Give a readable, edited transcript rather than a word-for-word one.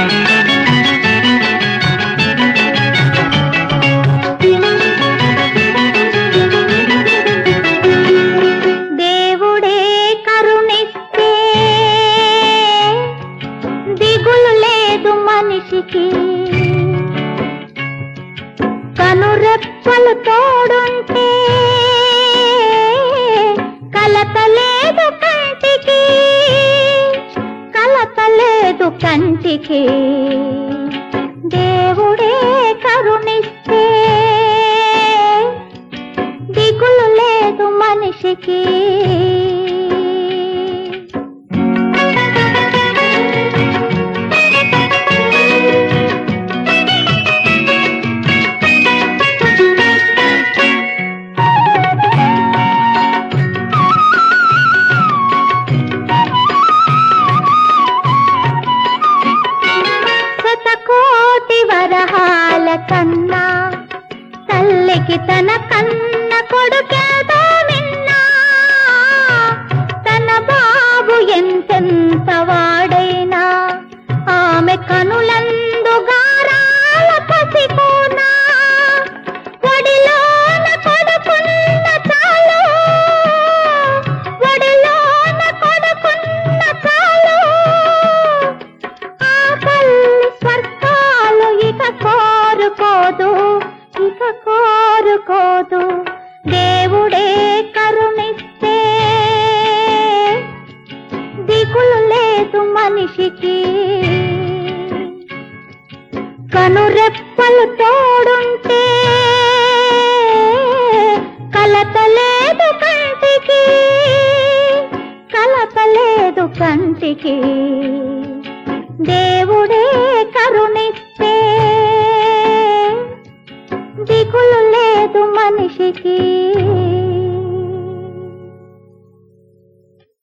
దేవుడే కరుణిస్తే దిగులు లేదు మనిషికి, కనురెప్పలు తోడుంటే కలత లేదు కంటికి, కలత లేదు కంటికి. దేవుడే కరుణిస్తే దిగులు లేదు మనిషికి. శతకోటి వరహాల కన్నా తల్లికి తన కన్న కొడుకేదో విన్నా, తన బాబు ఎంతెంత వాడైనా ఆమె కనులందు గారాల పసిపోనా, ఒడిలోన కొడుకున్న చాలు, ఒడిలోన కొడుకున్న చాలు, ఆ తల్లి స్వర్గాలు ఇక కోరుకోదు, ఇక కోరుకోదు. దేవుడే కరుణిస్తే దిగులు లేదు మనిషికి, కనురెప్పలు తోడుంటే కలత లేదు కంటికి, కలత లేదు కంటికి. దేవుడే కరుణిస్తే దిగులు లేదు మనిషికి.